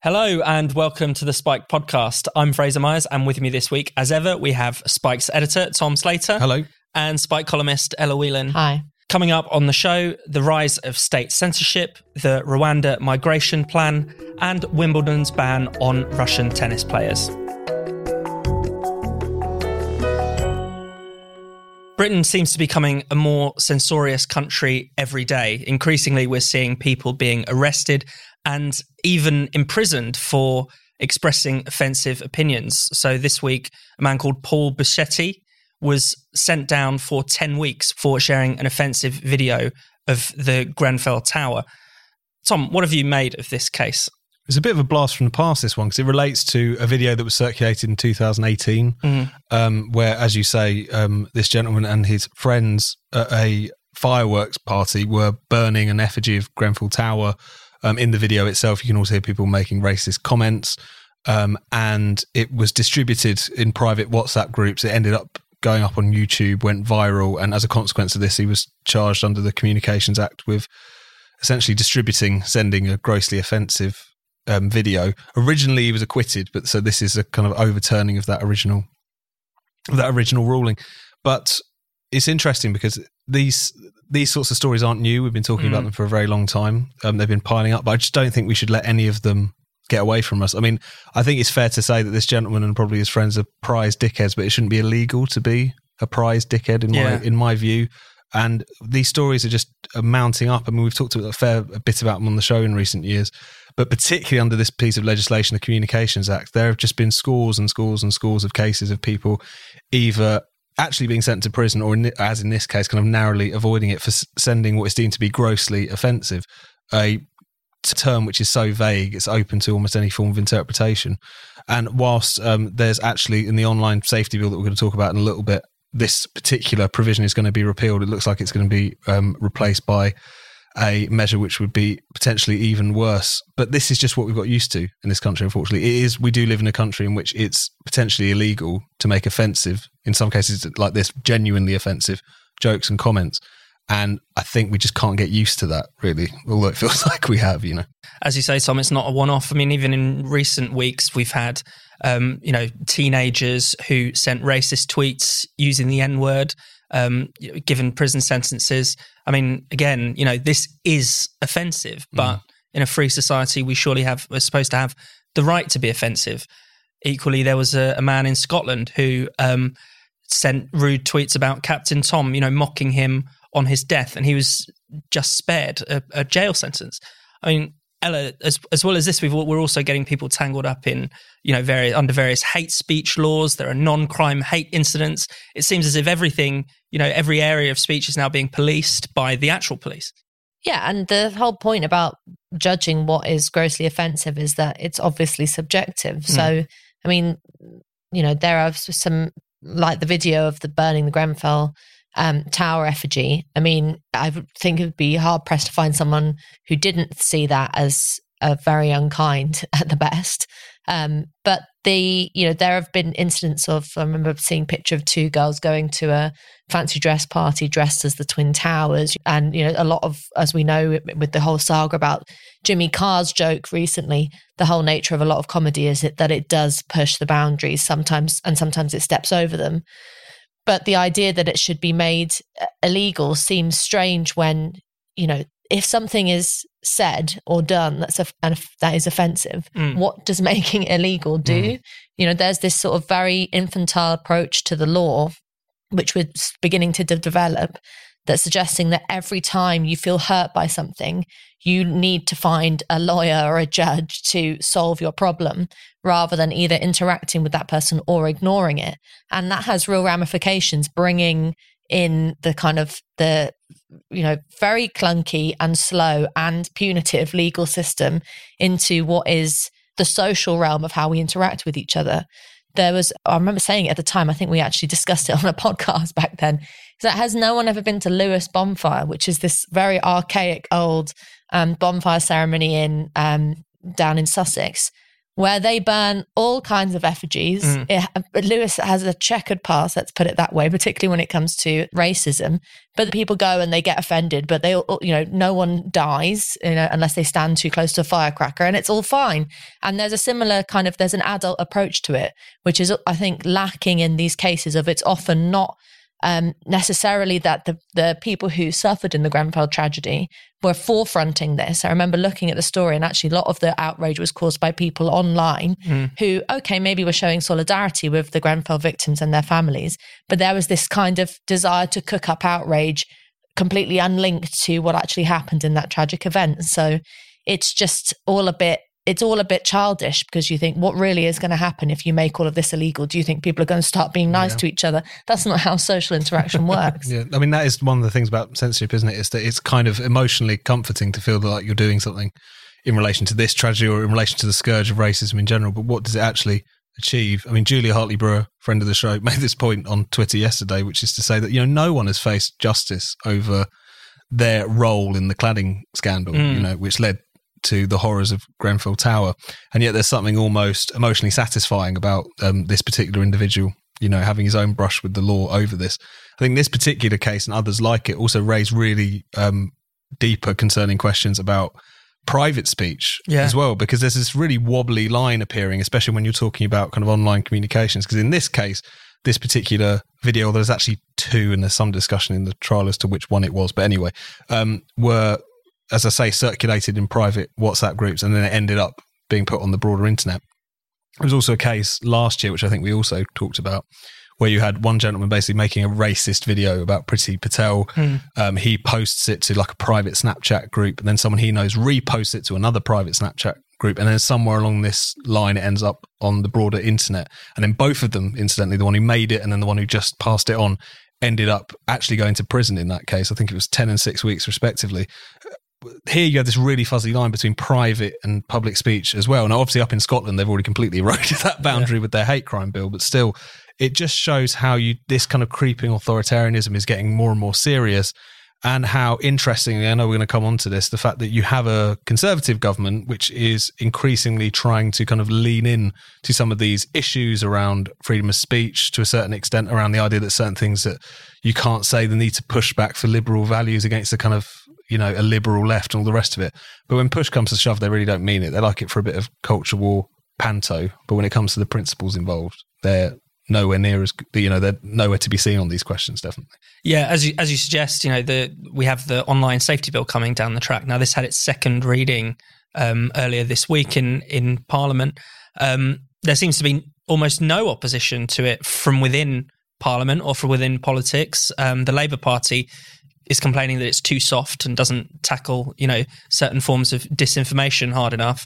Hello and welcome to the Spike podcast. I'm Fraser Myers, and with me this week, as ever, we have Spike's editor, Tom Slater. Hello. And Spike columnist, Ella Whelan. Hi. Coming up on the show, the rise of state censorship, the Rwanda migration plan, and Wimbledon's ban on Russian tennis players. Britain seems to be becoming a more censorious country every day. Increasingly, we're seeing people being arrested and even imprisoned for expressing offensive opinions. So this week, a man called Paul Buschetti was sent down for 10 weeks for sharing an offensive video of the Grenfell Tower. Tom, what have you made of this case? It's a bit of a blast from the past, this one, because it relates to a video that was circulated in 2018, where, as you say, this gentleman and his friends at a fireworks party were burning an effigy of Grenfell Tower. In the video itself, you can also hear people making racist comments, and it was distributed in private WhatsApp groups. It ended up going up on YouTube, went viral, and as a consequence of this, he was charged under the Communications Act with essentially sending a grossly offensive video. Originally, he was acquitted, but so this is a kind of overturning of that original ruling. But it's interesting because these sorts of stories aren't new. We've been talking about them for a very long time. They've been piling up, but I just don't think we should let any of them get away from us. I mean, I think it's fair to say that this gentleman and probably his friends are prize dickheads, but it shouldn't be illegal to be a prize dickhead in my view. And these stories are just mounting up. I mean, we've talked a fair bit about them on the show in recent years, but particularly under this piece of legislation, the Communications Act, there have just been scores and scores and scores of cases of people either actually being sent to prison or, as in this case, kind of narrowly avoiding it for sending what is deemed to be grossly offensive, a term which is so vague, it's open to almost any form of interpretation. And whilst there's actually, in the online safety bill that we're going to talk about in a little bit, this particular provision is going to be repealed, it looks like it's going to be replaced by a measure which would be potentially even worse. But this is just what we've got used to in this country, unfortunately. We do live in a country in which it's potentially illegal to make offensive, in some cases like this, genuinely offensive jokes and comments. And I think we just can't get used to that, really, although it feels like we have, you know. As you say, Tom, it's not a one-off. I mean, even in recent weeks, we've had, teenagers who sent racist tweets using the N-word, given prison sentences. I mean, again, this is offensive, but in a free society, we're supposed to have the right to be offensive. Equally, there was a man in Scotland who sent rude tweets about Captain Tom, mocking him on his death, and he was just spared a jail sentence. I mean, Ella, as well as this, we're also getting people tangled up in, under various hate speech laws. There are non-crime hate incidents. It seems as if everything, every area of speech is now being policed by the actual police. Yeah, and the whole point about judging what is grossly offensive is that it's obviously subjective. So, I mean, there are some, like the video of the burning the Grenfell Tower effigy. I mean, I think it would be hard pressed to find someone who didn't see that as very unkind at the best. But there have been incidents of, I remember seeing a picture of two girls going to a fancy dress party dressed as the Twin Towers. And, a lot of, as we know, with the whole saga about Jimmy Carr's joke recently, the whole nature of a lot of comedy is that it does push the boundaries sometimes, and sometimes it steps over them. But the idea that it should be made illegal seems strange when, if something is said or done that is offensive, what does making it illegal do? There's this sort of very infantile approach to the law, which we're beginning to develop, that's suggesting that every time you feel hurt by something, you need to find a lawyer or a judge to solve your problem, rather than either interacting with that person or ignoring it. And that has real ramifications, bringing in the kind of the, very clunky and slow and punitive legal system into what is the social realm of how we interact with each other. I remember saying it at the time, I think we actually discussed it on a podcast back then, is that has no one ever been to Lewes Bonfire, which is this very archaic old bonfire ceremony down in Sussex, where they burn all kinds of effigies. Lewis has a checkered past, let's put it that way, particularly when it comes to racism. But people go and they get offended, but they, no one dies, unless they stand too close to a firecracker, and it's all fine. And there's a similar there's an adult approach to it, which is, I think, lacking in these cases of it's often not necessarily that the people who suffered in the Grenfell tragedy were forefronting this. I remember looking at the story, and actually a lot of the outrage was caused by people online who, maybe were showing solidarity with the Grenfell victims and their families, but there was this kind of desire to cook up outrage completely unlinked to what actually happened in that tragic event. So it's just all a bit childish, because you think, what really is going to happen if you make all of this illegal? Do you think people are going to start being nice to each other? That's not how social interaction works. Yeah, I mean, that is one of the things about censorship, isn't it? Is that it's kind of emotionally comforting to feel like you're doing something in relation to this tragedy or in relation to the scourge of racism in general. But what does it actually achieve? I mean, Julia Hartley-Brewer, friend of the show, made this point on Twitter yesterday, which is to say that, no one has faced justice over their role in the cladding scandal, which led to the horrors of Grenfell Tower. And yet there's something almost emotionally satisfying about this particular individual, having his own brush with the law over this. I think this particular case and others like it also raise really deeper concerning questions about private speech as well, because there's this really wobbly line appearing, especially when you're talking about kind of online communications. Because in this case, this particular video, although there's actually two, and there's some discussion in the trial as to which one it was, but anyway, were, as I say, circulated in private WhatsApp groups, and then it ended up being put on the broader internet. There was also a case last year, which I think we also talked about, where you had one gentleman basically making a racist video about Priti Patel. He posts it to like a private Snapchat group, and then someone he knows reposts it to another private Snapchat group, and then somewhere along this line it ends up on the broader internet. And then both of them, incidentally, the one who made it and then the one who just passed it on, ended up actually going to prison in that case. I think it was 10 and 6 weeks respectively. Here you have this really fuzzy line between private and public speech as well. Now, obviously up in Scotland, they've already completely eroded that boundary with their hate crime bill, but still, it just shows how this kind of creeping authoritarianism is getting more and more serious, and how, interestingly, I know we're going to come on to this, the fact that you have a Conservative government which is increasingly trying to kind of lean in to some of these issues around freedom of speech, to a certain extent, around the idea that certain things that you can't say, the need to push back for liberal values against the kind of, a liberal left and all the rest of it. But when push comes to shove, they really don't mean it. They like it for a bit of culture war panto. But when it comes to the principles involved, they're nowhere near as, they're nowhere to be seen on these questions, definitely. Yeah, as you suggest, we have the online safety bill coming down the track. Now, this had its second reading earlier this week in Parliament. There seems to be almost no opposition to it from within Parliament or from within politics. The Labour Party is complaining that it's too soft and doesn't tackle, certain forms of disinformation hard enough.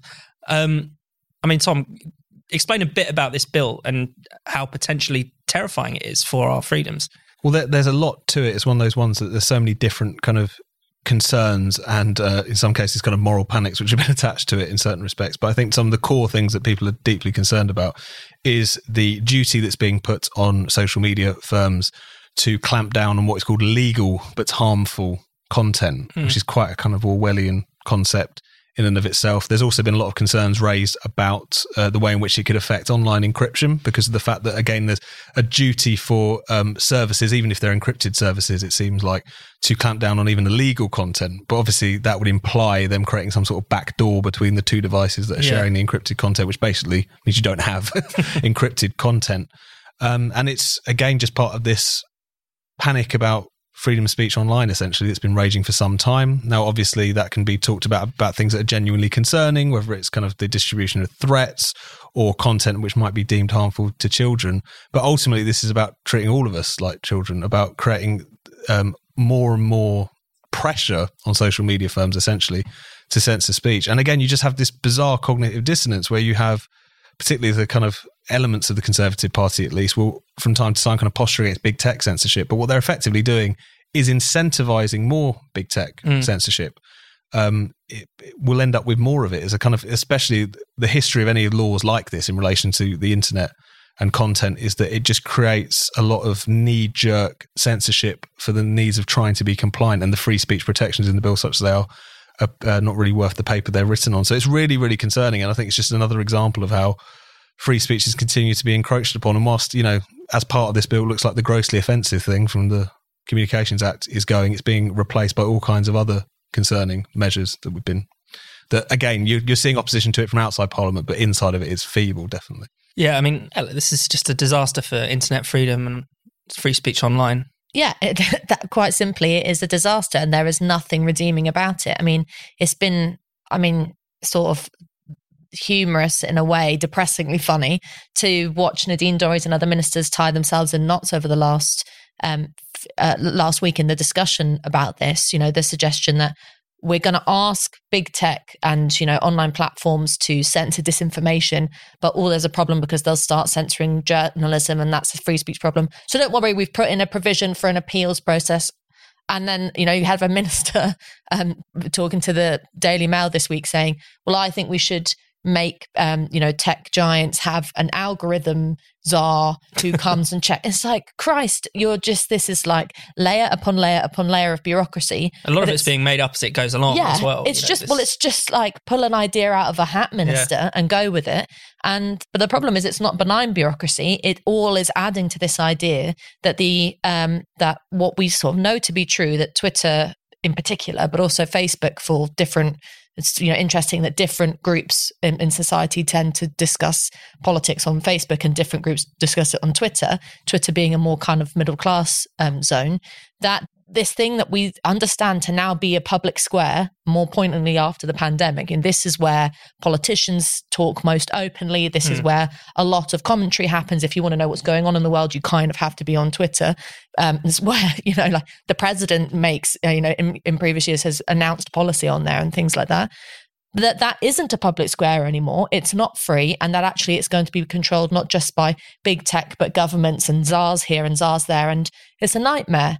Tom, explain a bit about this bill and how potentially terrifying it is for our freedoms. Well, there's a lot to it. It's one of those ones that there's so many different kind of concerns and in some cases kind of moral panics which have been attached to it in certain respects. But I think some of the core things that people are deeply concerned about is the duty that's being put on social media firms to clamp down on what is called legal but harmful content, which is quite a kind of Orwellian concept in and of itself. There's also been a lot of concerns raised about the way in which it could affect online encryption, because of the fact that, again, there's a duty for services, even if they're encrypted services, it seems like, to clamp down on even illegal content. But obviously that would imply them creating some sort of backdoor between the two devices that are sharing the encrypted content, which basically means you don't have encrypted content. And it's, again, just part of this panic about freedom of speech online, essentially, that's been raging for some time. Now, obviously, that can be talked about things that are genuinely concerning, whether it's kind of the distribution of threats or content which might be deemed harmful to children. But ultimately, this is about treating all of us like children, about creating more and more pressure on social media firms, essentially, to censor speech. And again, you just have this bizarre cognitive dissonance where you have, particularly the kind of elements of the Conservative Party, at least, will from time to time kind of posture against big tech censorship. But what they're effectively doing is incentivizing more big tech censorship. It will end up with more of it as a kind of, especially the history of any laws like this in relation to the internet and content, is that it just creates a lot of knee-jerk censorship for the needs of trying to be compliant, and the free speech protections in the bill, such as they are, not really worth the paper they're written on. So it's really, really concerning. And I think it's just another example of how free speech is continuing to be encroached upon. And whilst, as part of this bill, it looks like the grossly offensive thing from the Communications Act is going, it's being replaced by all kinds of other concerning measures that again, you're seeing opposition to it from outside Parliament, but inside of it, it's feeble, definitely. Yeah, I mean, this is just a disaster for internet freedom and free speech online. Yeah, that quite simply, it is a disaster, and there is nothing redeeming about it. I mean, it's been, sort of humorous in a way, depressingly funny, to watch Nadine Dorries and other ministers tie themselves in knots over the last week in the discussion about this. The suggestion that we're going to ask big tech and, online platforms to censor disinformation, but there's a problem because they'll start censoring journalism, and that's a free speech problem. So don't worry, we've put in a provision for an appeals process. And then, you have a minister talking to the Daily Mail this week saying, well, I think we should make, tech giants have an algorithm czar who comes and checks. It's like, Christ, this is like layer upon layer upon layer of bureaucracy. A lot of it's being made up as it goes along as well. It's just like pull an idea out of a hat, minister, and go with it. But the problem is it's not benign bureaucracy. It all is adding to this idea that that what we sort of know to be true, that Twitter in particular, but also Facebook for different. It's interesting that different groups in society tend to discuss politics on Facebook and different groups discuss it on Twitter, Twitter being a more kind of middle class zone, that this thing that we understand to now be a public square, more poignantly after the pandemic, and this is where politicians talk most openly, this is where a lot of commentary happens. If you want to know what's going on in the world, you kind of have to be on Twitter. It's where, like the president makes, in previous years has announced policy on there and things like that. That isn't a public square anymore. It's not free, and that actually it's going to be controlled not just by big tech, but governments and czars here and czars there, and it's a nightmare.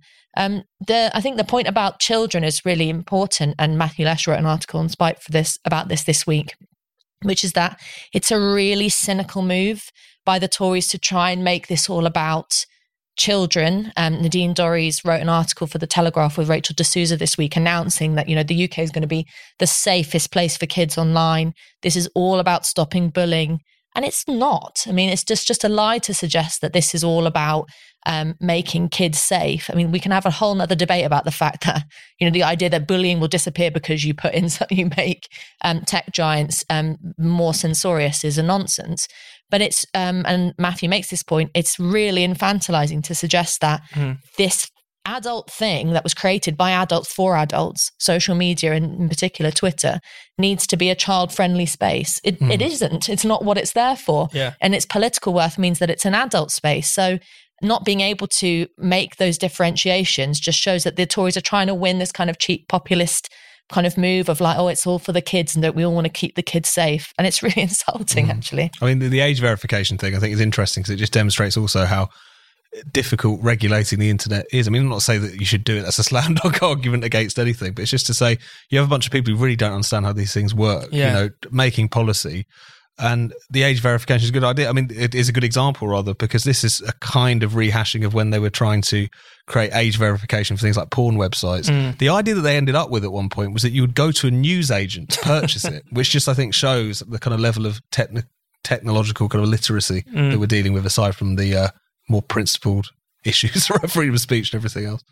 I think the point about children is really important, and Matthew Lesh wrote an article on Spike about this week, which is that it's a really cynical move by the Tories to try and make this all about children. Nadine Dorries wrote an article for The Telegraph with Rachel D'Souza this week announcing that, the UK is going to be the safest place for kids online. This is all about stopping bullying. And it's not. I mean, it's just a lie to suggest that this is all about making kids safe. I mean, we can have a whole nother debate about the fact that, the idea that bullying will disappear because you make tech giants more censorious is a nonsense. But it's, and Matthew makes this point, it's really infantilizing to suggest that this adult thing that was created by adults for adults, social media and in particular Twitter, needs to be a child-friendly space. It isn't. It's not what it's there for. Yeah. And its political worth means that it's an adult space. So not being able to make those differentiations just shows that the Tories are trying to win this kind of cheap populist kind of move of like, oh, it's all for the kids and that we all want to keep the kids safe. And it's really insulting, actually. I mean, the age verification thing I think is interesting because it just demonstrates also how difficult regulating the internet is. I mean, I'm not saying that you should do it. That's a slam dunk argument against anything, but it's just to say you have a bunch of people who really don't understand how these things work, making policy. And the age verification is a good idea. I mean, it is a good example, rather, because this is a kind of rehashing of when they were trying to create age verification for things like porn websites. The idea that they ended up with at one point was that you would go to a newsagent to purchase it, which just, I think, shows the kind of level of technological kind of literacy that we're dealing with, aside from the more principled issues around freedom of speech and everything else.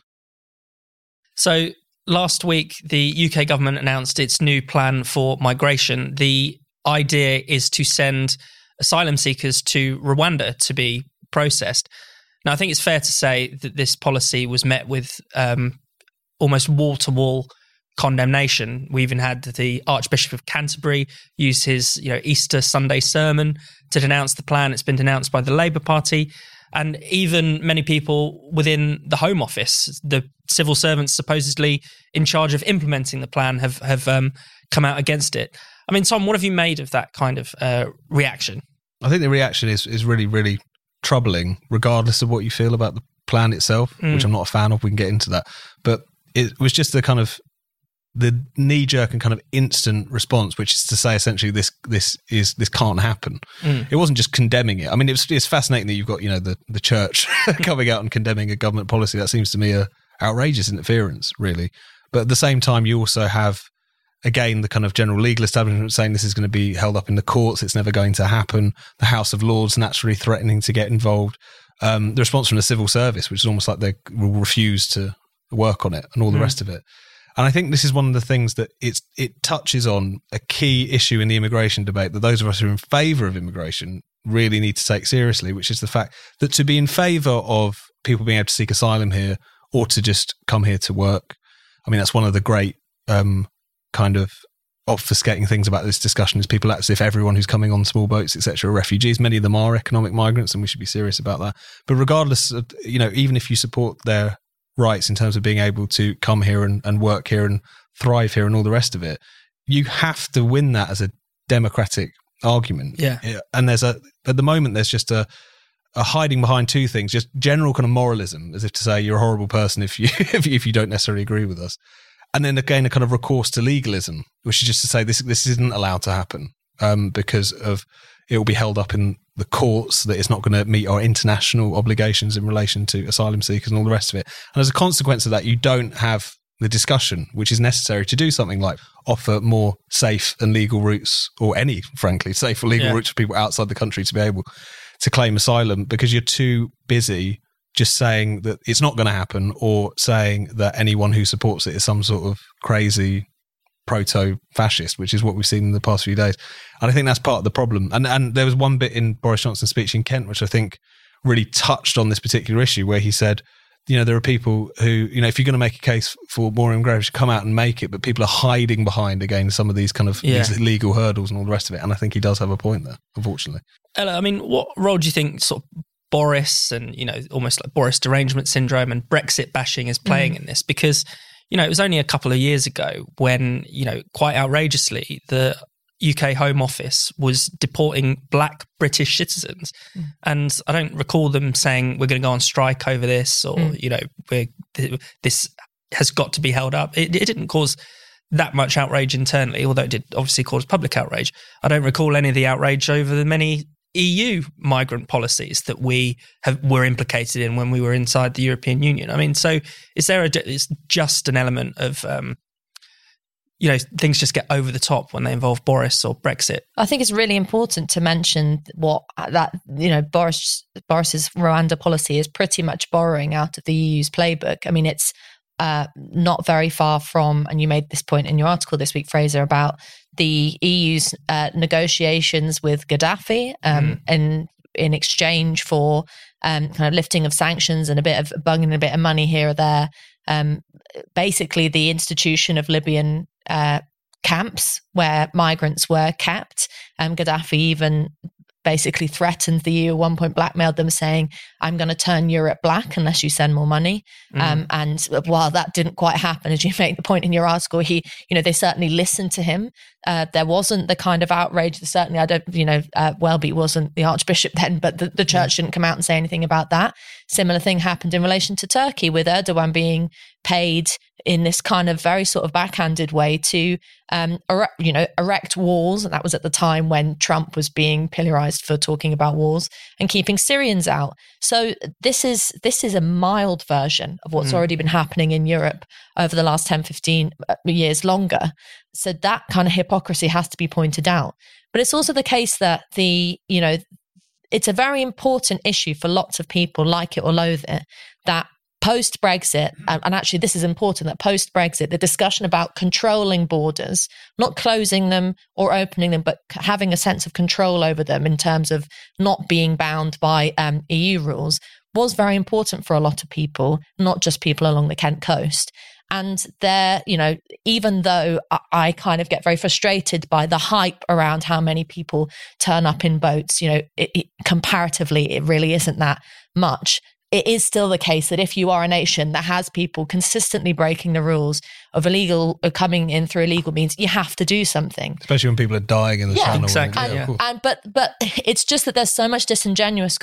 So last week, the UK government announced its new plan for migration. The idea is to send asylum seekers to Rwanda to be processed. Now, I think it's fair to say that this policy was met with almost wall-to-wall condemnation. We even had the Archbishop of Canterbury use his Easter Sunday sermon to denounce the plan. It's been denounced by the Labour Party. And even many people within the Home Office, the civil servants supposedly in charge of implementing the plan, have come out against it. I mean, Tom, what have you made of that kind of reaction? I think the reaction is really, really troubling, regardless of what you feel about the plan itself, which I'm not a fan of. We can get into that. But it was just the kind of the knee-jerk and kind of instant response, which is to say essentially this can't happen. It wasn't just condemning it. I mean, it's fascinating that you've got the church coming out and condemning a government policy. That seems to me a outrageous interference, really. But at the same time, you also have again, the kind of general legal establishment saying this is going to be held up in the courts, it's never going to happen. The House of Lords naturally threatening to get involved. The response from the civil service, which is almost like they will refuse to work on it, and all the rest of it. And I think this is one of the things that it touches on a key issue in the immigration debate that those of us who are in favour of immigration really need to take seriously, which is the fact that to be in favour of people being able to seek asylum here or to just come here to work, I mean, that's one of the great kind of obfuscating things about this discussion is people act as if everyone who's coming on small boats, etc., are refugees. Many of them are economic migrants, and we should be serious about that. But regardless of, even if you support their rights in terms of being able to come here and work here and thrive here and all the rest of it, you have to win that as a democratic argument. Yeah. And at the moment, there's just a hiding behind two things, just general kind of moralism, as if to say you're a horrible person if you don't necessarily agree with us. And then again, a kind of recourse to legalism, which is just to say this isn't allowed to happen because of it will be held up in the courts, that it's not going to meet our international obligations in relation to asylum seekers and all the rest of it. And as a consequence of that, you don't have the discussion which is necessary to do something like offer more safe and legal routes, or any, frankly, safe or legal routes for people outside the country to be able to claim asylum, because you're too busy just saying that it's not going to happen, or saying that anyone who supports it is some sort of crazy proto-fascist, which is what we've seen in the past few days. And I think that's part of the problem. And there was one bit in Boris Johnson's speech in Kent, which I think really touched on this particular issue, where he said, there are people who, if you're going to make a case for more immigration, come out and make it, but people are hiding behind, again, some of these kind of these legal hurdles and all the rest of it. And I think he does have a point there, unfortunately. Ella, I mean, what role do you think sort of Boris and, almost like Boris derangement syndrome and Brexit bashing is playing in this? Because, it was only a couple of years ago when, quite outrageously, the UK Home Office was deporting black British citizens. And I don't recall them saying we're going to go on strike over this, or, this has got to be held up. It didn't cause that much outrage internally, although it did obviously cause public outrage. I don't recall any of the outrage over the many EU migrant policies that we were implicated in when we were inside the European Union. I mean, so it's just an element of, things just get over the top when they involve Boris or Brexit. I think it's really important to mention Boris's Rwanda policy is pretty much borrowing out of the EU's playbook. I mean, it's not very far from, and you made this point in your article this week, Fraser, about the EU's negotiations with Gaddafi in exchange for kind of lifting of sanctions and a bit of bunging a bit of money here or there. Basically, the institution of Libyan camps where migrants were kept. Gaddafi even basically threatened the EU at one point, blackmailed them, saying, I'm going to turn Europe black unless you send more money. And while that didn't quite happen, as you make the point in your article, they certainly listened to him. There wasn't the kind of outrage that certainly, Welby wasn't the Archbishop then, but the church didn't come out and say anything about that. Similar thing happened in relation to Turkey, with Erdogan being paid in this kind of very sort of backhanded way to erect walls. And that was at the time when Trump was being pillorized for talking about walls and keeping Syrians out. So this is a mild version of what's already been happening in Europe over the last 10, 15 years longer. So that kind of hypocrisy has to be pointed out. But it's also the case that it's a very important issue for lots of people, like it or loathe it, that post-Brexit, and actually this is important, that post-Brexit, the discussion about controlling borders, not closing them or opening them, but having a sense of control over them in terms of not being bound by EU rules, was very important for a lot of people, not just people along the Kent coast. And there, even though I kind of get very frustrated by the hype around how many people turn up in boats, comparatively, it really isn't that much. It is still the case that if you are a nation that has people consistently breaking the rules of coming in through illegal means, you have to do something. Especially when people are dying in the channel. Exactly. But it's just that there's so much disingenuousness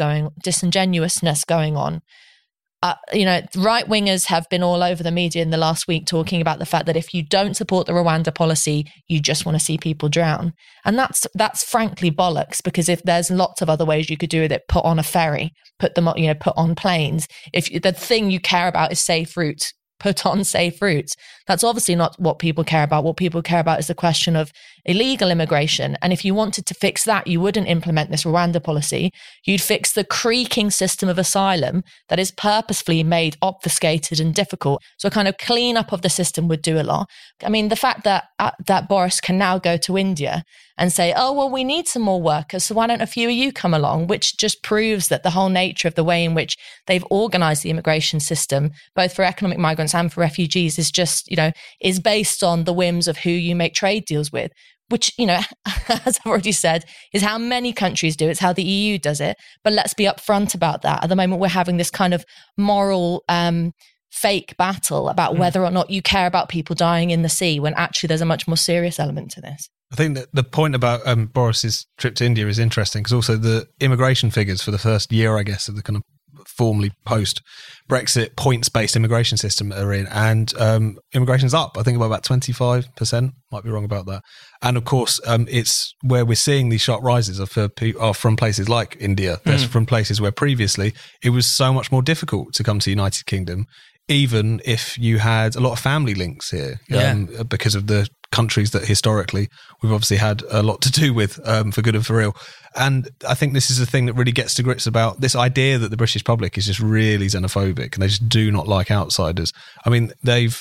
going on. Right wingers have been all over the media in the last week talking about the fact that if you don't support the Rwanda policy, you just want to see people drown. And that's frankly bollocks, because if there's lots of other ways you could do it, put on a ferry, put them on, put on planes. If the thing you care about is safe routes, put on safe routes. That's obviously not what people care about. What people care about is the question of illegal immigration. And if you wanted to fix that, you wouldn't implement this Rwanda policy. You'd fix the creaking system of asylum that is purposefully made obfuscated and difficult. So a kind of cleanup of the system would do a lot. I mean, the fact that Boris can now go to India and say, oh, well, we need some more workers, so why don't a few of you come along? Which just proves that the whole nature of the way in which they've organised the immigration system, both for economic migrants and for refugees, is just, is based on the whims of who you make trade deals with, which, as I've already said, is how many countries do it. It's how the EU does it. But let's be upfront about that. At the moment, we're having this kind of moral fake battle about whether or not you care about people dying in the sea, when actually there's a much more serious element to this. I think that the point about Boris's trip to India is interesting, because also the immigration figures for the first year, I guess, of the kind of formally post-Brexit points-based immigration system are in, and immigration's up, I think, by about 25%, might be wrong about that. And of course, it's where we're seeing these sharp rises are from places like India. That's from places where previously it was so much more difficult to come to the United Kingdom, even if you had a lot of family links here, because of the countries that historically we've obviously had a lot to do with, for good and for real. And I think this is the thing that really gets to grips about this idea that the British public is just really xenophobic and they just do not like outsiders. I mean,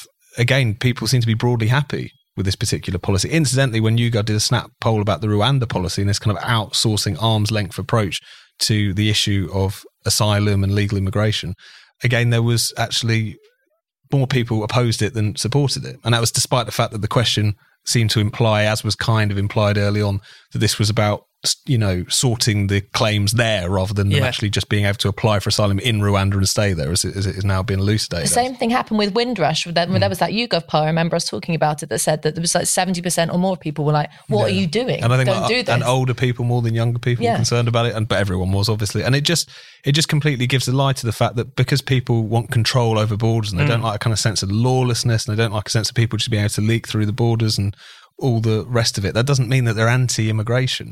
people seem to be broadly happy with this particular policy. Incidentally, when YouGov did a snap poll about the Rwanda policy and this kind of outsourcing arm's length approach to the issue of asylum and legal immigration, again, there was actually more people opposed it than supported it. And that was despite the fact that the question seemed to imply, as was kind of implied early on, that this was about, sorting the claims there rather than them actually just being able to apply for asylum in Rwanda and stay there, as it is now being elucidated. The same thing happened with Windrush. There was that YouGov poll, I remember us talking about it, that said that there was like 70% or more people were like, what are you doing? And I think Don't do this. And older people more than younger people were concerned about it, but everyone was, obviously. And it just completely gives a lie to the fact that because people want control over borders and they don't like a kind of sense of lawlessness and they don't like a sense of people just being able to leak through the borders and all the rest of it, that doesn't mean that they're anti-immigration.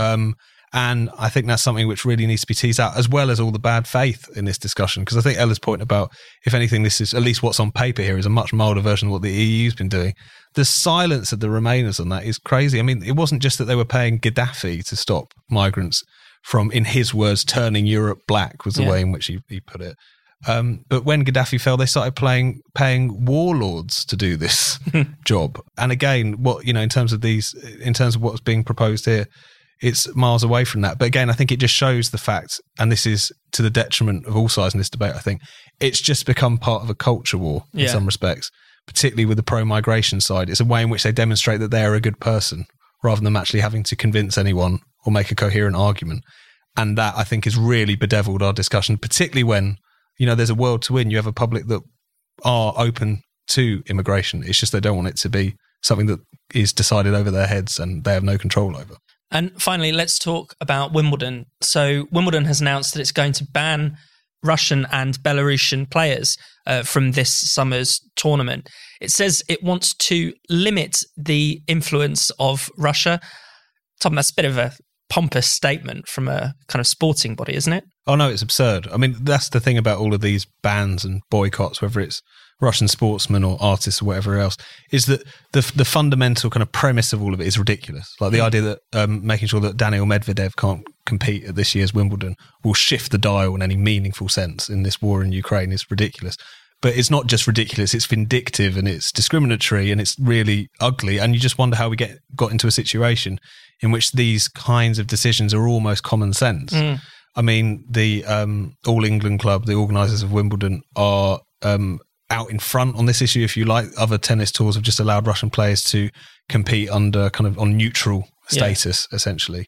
And I think that's something which really needs to be teased out, as well as all the bad faith in this discussion. Because I think Ella's point about, if anything, this is, at least what's on paper here, is a much milder version of what the EU's been doing. The silence of the Remainers on that is crazy. I mean, it wasn't just that they were paying Gaddafi to stop migrants from, in his words, turning Europe black, was the way in which he put it. But when Gaddafi fell, they started paying warlords to do this job. And again, in terms of what's being proposed here, it's miles away from that. But again, I think it just shows the fact, and this is to the detriment of all sides in this debate, I think, it's just become part of a culture war in some respects, particularly with the pro-migration side. It's a way in which they demonstrate that they are a good person, rather than them actually having to convince anyone or make a coherent argument. And that, I think, has really bedeviled our discussion, particularly when, there's a world to win. You have a public that are open to immigration. It's just they don't want it to be something that is decided over their heads and they have no control over. And finally, let's talk about Wimbledon. So Wimbledon has announced that it's going to ban Russian and Belarusian players from this summer's tournament. It says it wants to limit the influence of Russia. Tom, that's a bit of a pompous statement from a kind of sporting body, isn't it? Oh, no, it's absurd. I mean, that's the thing about all of these bans and boycotts, whether it's Russian sportsmen or artists or whatever else, is that the fundamental kind of premise of all of it is ridiculous. Like the idea that making sure that Daniil Medvedev can't compete at this year's Wimbledon will shift the dial in any meaningful sense in this war in Ukraine is ridiculous. But it's not just ridiculous, it's vindictive and it's discriminatory and it's really ugly. And you just wonder how we got into a situation in which these kinds of decisions are almost common sense. I mean, the All England Club, the organisers of Wimbledon, are out in front on this issue, if you like. Other tennis tours have just allowed Russian players to compete under kind of on neutral status, essentially.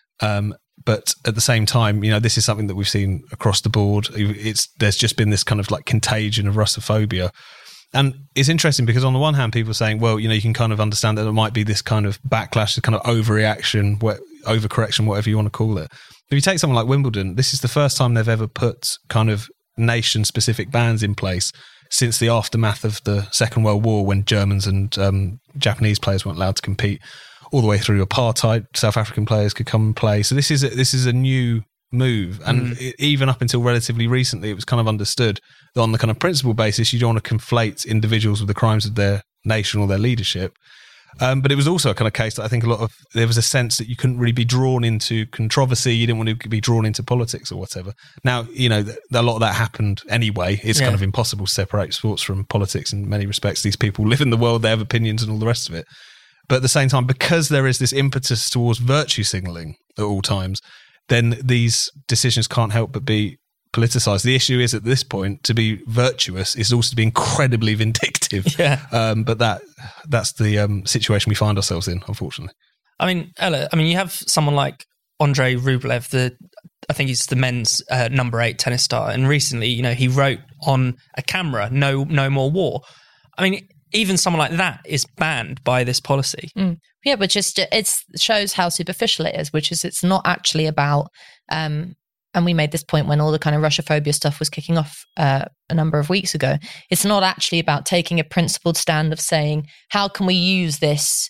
But at the same time, this is something that we've seen across the board. There's just been this kind of like contagion of Russophobia. And it's interesting because on the one hand, people are saying, well, you can kind of understand that there might be this kind of backlash, this kind of overreaction, overcorrection, whatever you want to call it. If you take something like Wimbledon, this is the first time they've ever put kind of nation-specific bans in place since the aftermath of the Second World War, when Germans and Japanese players weren't allowed to compete, all the way through apartheid. South African players could come and play. So this is a new move. And even up until relatively recently, it was kind of understood that on the kind of principle basis, you don't want to conflate individuals with the crimes of their nation or their leadership. But it was also a kind of case that I think there was a sense that you couldn't really be drawn into controversy. You didn't want to be drawn into politics or whatever. Now, you know, a lot of that happened anyway. It's kind of impossible to separate sports from politics in many respects. These people live in the world, they have opinions and all the rest of it. But at the same time, because there is this impetus towards virtue signalling at all times, then these decisions can't help but be politicized. The issue is, at this point, to be virtuous is also to be incredibly vindictive. But that's the situation we find ourselves in, unfortunately. I mean, Ella, you have someone like Andrei Rublev, I think he's the men's number 8 tennis star, and recently, you know, he wrote on a camera, "No more war." I mean, even someone like that is banned by this policy. Yeah, but just it shows how superficial it is, which is it's not actually about, and we made this point when all the kind of Russophobia stuff was kicking off a number of weeks ago. It's not actually about taking a principled stand of saying, how can we use this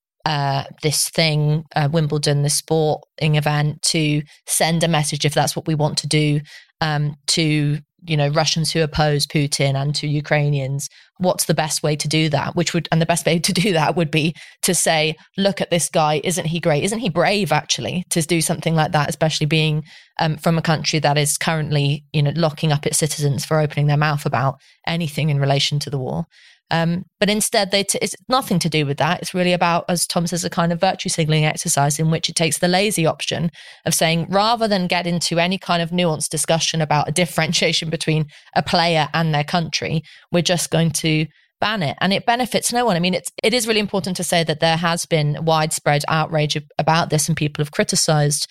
thing, Wimbledon, this sporting event, to send a message, if that's what we want to do, to, you know, Russians who oppose Putin and to Ukrainians. What's the best way to do that? And the best way to do that would be to say, look at this guy, isn't he great? Isn't he brave, actually, to do something like that, especially being from a country that is currently, you know, locking up its citizens for opening their mouth about anything in relation to the war. But instead, it's nothing to do with that. It's really about, as Tom says, a kind of virtue signaling exercise in which it takes the lazy option of saying, rather than get into any kind of nuanced discussion about a differentiation between a player and their country, we're just going to ban it. And it benefits no one. I mean, it is really important to say that there has been widespread outrage about this, and people have criticised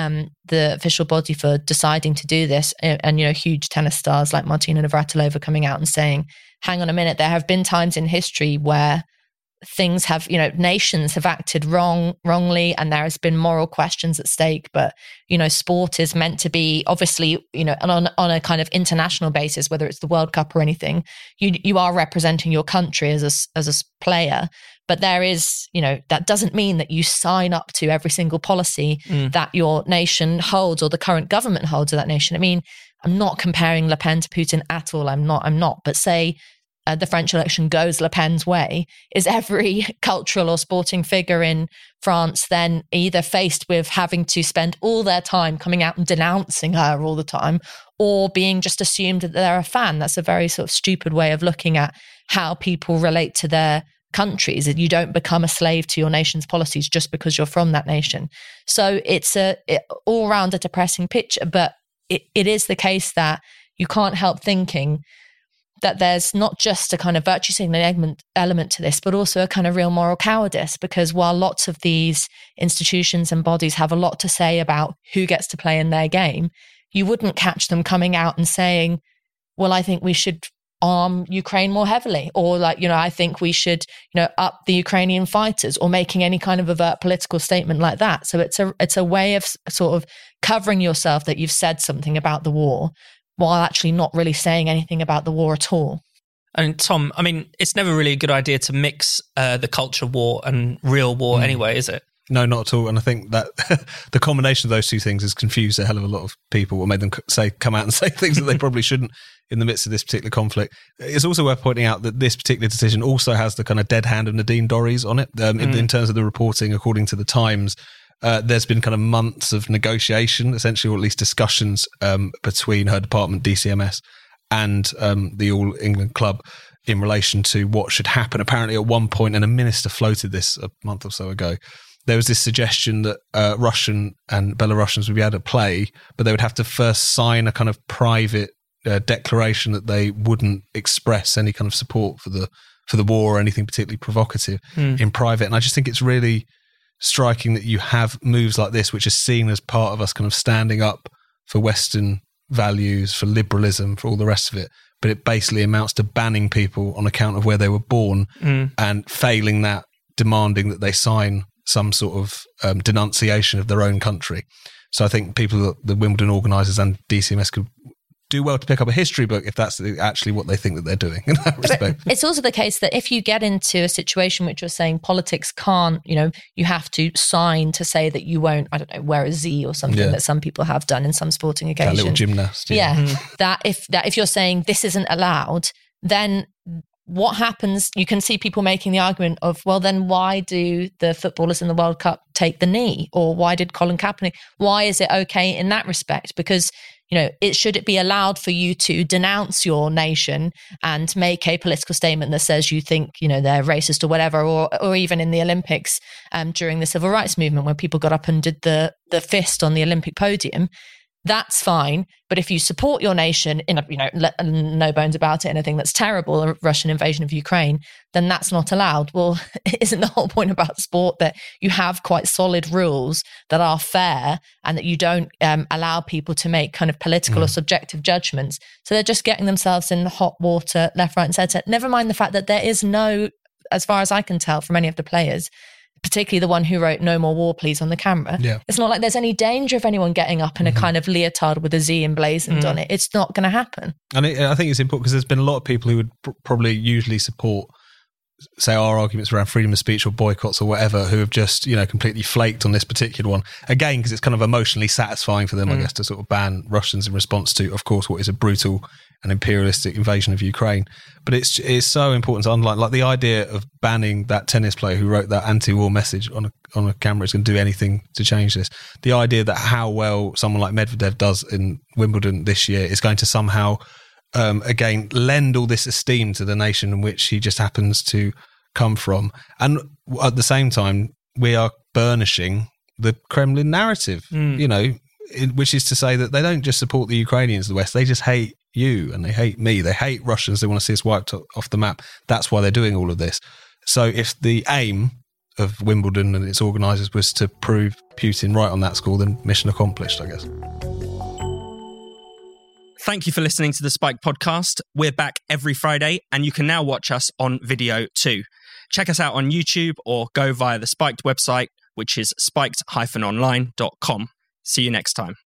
the official body for deciding to do this. And, you know, huge tennis stars like Martina Navratilova coming out and saying, hang on a minute, there have been times in history where things have, you know, nations have acted wrongly, and there has been moral questions at stake. But, you know, sport is meant to be, obviously, you know, on a kind of international basis, whether it's the World Cup or anything, you are representing your country as a player. But there is, you know, that doesn't mean that you sign up to every single policy that your nation holds or the current government holds of that nation. I mean, I'm not comparing Le Pen to Putin at all. I'm not. But say the French election goes Le Pen's way, is every cultural or sporting figure in France then either faced with having to spend all their time coming out and denouncing her all the time, or being just assumed that they're a fan? That's a very sort of stupid way of looking at how people relate to their countries. And you don't become a slave to your nation's policies just because you're from that nation. So it's all around a depressing picture, but it is the case that you can't help thinking that there's not just a kind of virtue signaling element to this, but also a kind of real moral cowardice, because while lots of these institutions and bodies have a lot to say about who gets to play in their game, you wouldn't catch them coming out and saying, well, I think we should arm Ukraine more heavily, or like, you know, I think we should, you know, up the Ukrainian fighters, or making any kind of overt political statement like that. So it's a way of sort of covering yourself that you've said something about the war while actually not really saying anything about the war at all. And Tom, I mean, it's never really a good idea to mix the culture war and real war anyway, is it? No, not at all. And I think that the combination of those two things has confused a hell of a lot of people, or made them come out and say things that they probably shouldn't in the midst of this particular conflict. It's also worth pointing out that this particular decision also has the kind of dead hand of Nadine Dorries on it. In terms of the reporting, according to the Times, there's been kind of months of negotiation, essentially, or at least discussions between her department, DCMS, and the All England Club in relation to what should happen. Apparently, at one point, and a minister floated this a month or so ago, there was this suggestion that Russian and Belarusians would be able to play, but they would have to first sign a kind of private declaration that they wouldn't express any kind of support for the war or anything particularly provocative in private. And I just think it's really striking that you have moves like this, which are seen as part of us kind of standing up for Western values, for liberalism, for all the rest of it. But it basically amounts to banning people on account of where they were born, and failing that, demanding that they sign some sort of denunciation of their own country. So I think people, the Wimbledon organisers and DCMS, could do well to pick up a history book if that's actually what they think that they're doing in that respect. But it's also the case that if you get into a situation which you're saying politics can't, you have to sign to say that you won't, I don't know, wear a Z or something that some people have done in some sporting occasion. That little gymnast. That if you're saying this isn't allowed, then what happens? You can see people making the argument of, well, then why do the footballers in the World Cup take the knee? Or why did Colin Kaepernick? Why is it okay in that respect? Because, should it be allowed for you to denounce your nation and make a political statement that says you think, they're racist or whatever, or even in the Olympics during the civil rights movement when people got up and did the fist on the Olympic podium? That's fine. But if you support your nation in no bones about it, anything that's terrible, a Russian invasion of Ukraine, then that's not allowed. Well, isn't the whole point about sport that you have quite solid rules that are fair and that you don't allow people to make kind of political or subjective judgments? So they're just getting themselves in the hot water left, right and centre. Never mind the fact that there is no, as far as I can tell from any of the players, particularly the one who wrote "No More War, Please" on the camera. Yeah. It's not like there's any danger of anyone getting up in a kind of leotard with a Z emblazoned on it. It's not going to happen. And I think it's important because there's been a lot of people who would probably usually support, say, our arguments around freedom of speech or boycotts or whatever, who have just, completely flaked on this particular one. Again, because it's kind of emotionally satisfying for them, I guess, to sort of ban Russians in response to, of course, what is a brutal and imperialistic invasion of Ukraine. But it's so important to underline, like the idea of banning that tennis player who wrote that anti-war message on a camera is going to do anything to change this. The idea that how well someone like Medvedev does in Wimbledon this year is going to somehow again, lend all this esteem to the nation in which he just happens to come from. And at the same time, we are burnishing the Kremlin narrative, which is to say that they don't just support the Ukrainians, the West, they just hate you and they hate me. They hate Russians. They want to see us wiped off the map. That's why they're doing all of this. So if the aim of Wimbledon and its organisers was to prove Putin right on that score, then mission accomplished, I guess. Thank you for listening to the Spiked podcast. We're back every Friday and you can now watch us on video too. Check us out on YouTube or go via the Spiked website, which is spiked-online.com. See you next time.